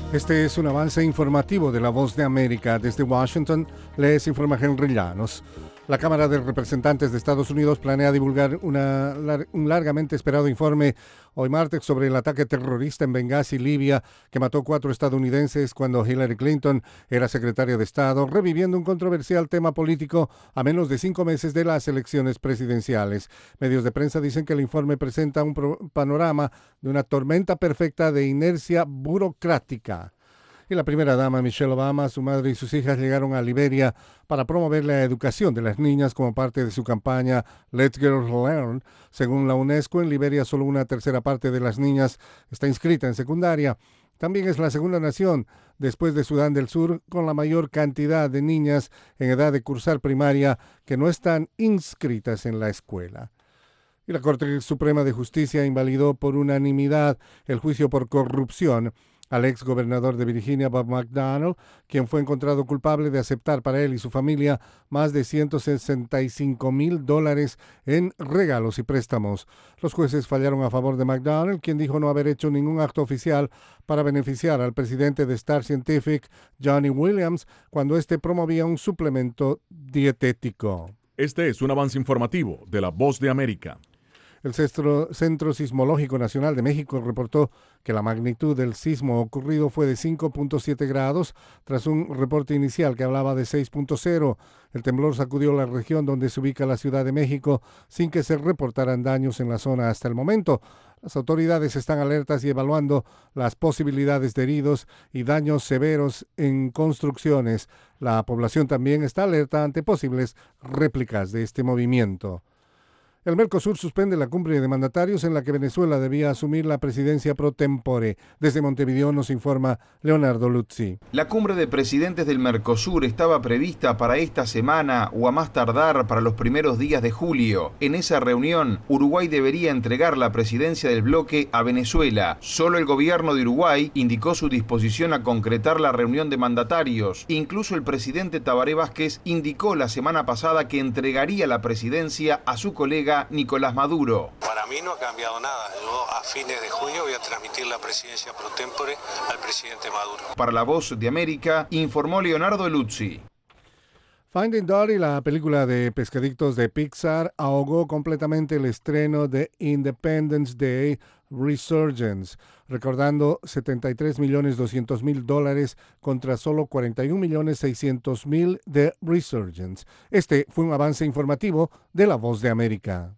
Este es un avance informativo de La Voz de América. Desde Washington les informa Henry Llanos. La Cámara de Representantes de Estados Unidos planea divulgar un largamente esperado informe hoy martes sobre el ataque terrorista en Benghazi, Libia, que mató 4 estadounidenses cuando Hillary Clinton era secretaria de Estado, reviviendo un controversial tema político a menos de 5 meses de las elecciones presidenciales. Medios de prensa dicen que el informe presenta un panorama de una tormenta perfecta de inercia burocrática. Y la primera dama, Michelle Obama, su madre y sus hijas llegaron a Liberia para promover la educación de las niñas como parte de su campaña Let's Girls Learn. Según la UNESCO, en Liberia solo una tercera parte de las niñas está inscrita en secundaria. También es la segunda nación, después de Sudán del Sur, con la mayor cantidad de niñas en edad de cursar primaria que no están inscritas en la escuela. Y la Corte Suprema de Justicia invalidó por unanimidad el juicio por corrupción al ex gobernador de Virginia, Bob McDonnell, quien fue encontrado culpable de aceptar para él y su familia más de $165,000 en regalos y préstamos. Los jueces fallaron a favor de McDonnell, quien dijo no haber hecho ningún acto oficial para beneficiar al presidente de Star Scientific, Johnny Williams, cuando éste promovía un suplemento dietético. Este es un avance informativo de La Voz de América. El Centro Sismológico Nacional de México reportó que la magnitud del sismo ocurrido fue de 5.7 grados, tras un reporte inicial que hablaba de 6.0. El temblor sacudió la región donde se ubica la Ciudad de México sin que se reportaran daños en la zona hasta el momento. Las autoridades están alertas y evaluando las posibilidades de heridos y daños severos en construcciones. La población también está alerta ante posibles réplicas de este movimiento. El Mercosur suspende la cumbre de mandatarios en la que Venezuela debía asumir la presidencia pro tempore. Desde Montevideo nos informa Leonardo Luzzi. La cumbre de presidentes del Mercosur estaba prevista para esta semana o a más tardar para los primeros días de julio. En esa reunión, Uruguay debería entregar la presidencia del bloque a Venezuela. Solo el gobierno de Uruguay indicó su disposición a concretar la reunión de mandatarios. Incluso el presidente Tabaré Vázquez indicó la semana pasada que entregaría la presidencia a su colega Nicolás Maduro. Para mí no ha cambiado nada. Yo a fines de junio voy a transmitir la presidencia pro tempore al presidente Maduro. Para La Voz de América, informó Leonardo Luzzi. Finding Dory, la película de pescaditos de Pixar, ahogó completamente el estreno de Independence Day Resurgence, recordando $73,200,000 contra solo $41,600,000 de Resurgence. Este fue un avance informativo de La Voz de América.